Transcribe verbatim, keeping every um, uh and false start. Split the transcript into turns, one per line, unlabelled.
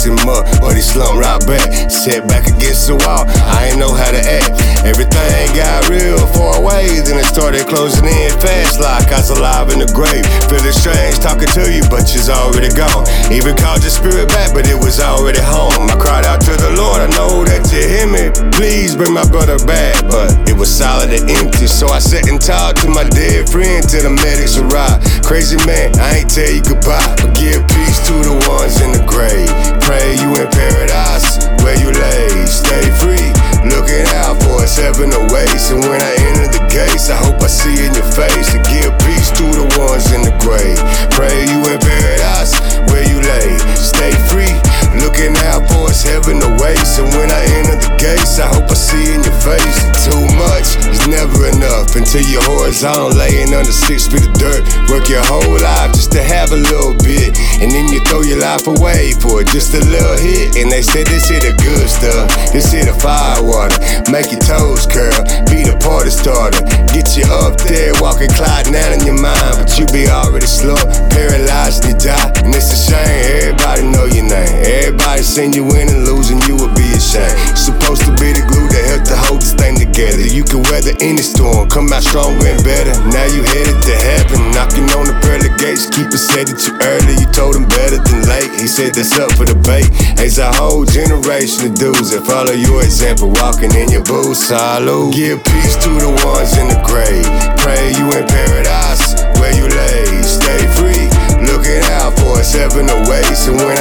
fix him up, but he slumped right back. Set back against the wall, I ain't know how to act. Everything got real far away, then it started closing in fast like I was alive in the grave. Feeling strange talking to you, but you's already gone. Even called your spirit back, but it was already home. I cried out to the Lord, I know that you hear me. Please bring my brother back, but it was solid and empty. So I sat and talked to my dead friend till the medics arrived. Crazy man, I ain't tell you goodbye, but give peace to the ones in the grave. Pray you in paradise, where you lay. Stay free, looking out for us, heaven awaits. And when I enter the gates, I hope I see in your face. To give peace to the ones in the grave. Pray you in paradise, where you lay. Stay free, looking out for us, heaven awaits. And when I enter the gates, I hope I see in your face. Too much is never enough until you're horizontal, laying under six feet of dirt. Work your whole life just to have a little bit, and then you throw your life away for just a little hit. And they say this here the good stuff, this here the fire water, make your toes curl, be the party starter, get you up there walking Clyde down in your mind, but you be already slow, paralyzed and you die. And it's a shame, everybody know your name, everybody seen you win and losing, you would be ashamed. You're supposed to be the glue that help to hold this thing together. You can weather any storm, come out stronger and better. Now you headed to heaven, knocking on the pearly gates. Keeper said it too early, you told him better than late. He said that's up for debate. There's a whole generation of dudes that follow your example, walking in your boots. Salute. Give peace to the ones in the grave. Pray you in paradise, where you lay. Stay free, looking out for us, heaven awaits. And when